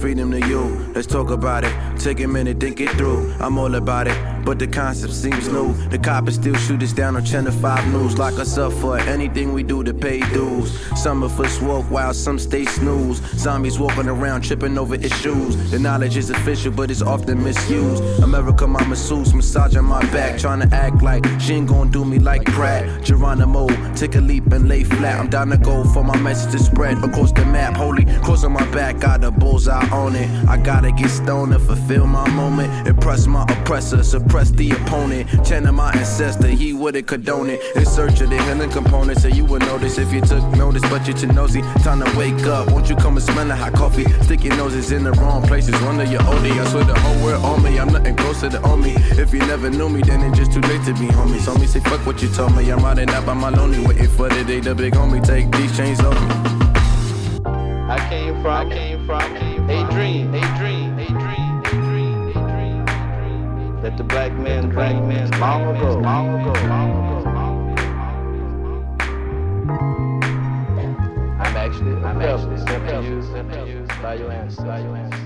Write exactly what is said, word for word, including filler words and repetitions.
freedom to you. Let's talk about it. Take a minute, think it through. I'm all about it, but the concept seems new. The coppers still shoot us down on Channel five News. Lock us up for anything we do to pay dues. Some of us walk while some stay snooze. Zombies walking around tripping over issues. The knowledge is official, but it's often misused. America, my masseuse, massaging my back, trying to act like she ain't gonna do me like Pratt. Geronimo, take a leap and lay flat. I'm down to go for my message to spread across the map. Holy cross on my back, got a bullseye on it. I gotta get stoned to fulfill my moment. Impress my oppressor, suppress the opponent. Channel my ancestor, he wouldn't condone it. In search of the healing components, so you would notice if you took notice, but you're too nosy. Time to wake up, won't you come and smell the hot coffee? Stick your noses in the wrong places, wonder you're O D. I swear the whole world on me, I'm nothing closer to on me. If you never knew me, then it's just too late to be homies. Homie, say fuck what you told me, I'm riding out by my lonely, waiting for the day the big homie take these chains off me. I came from, I came from a dream, a dream, a dream, a dream, a dream, a dream. Let the black man, black man, long ago, long ago, long ago. I'm actually, I'm actually simply used, simply used by your ancestors.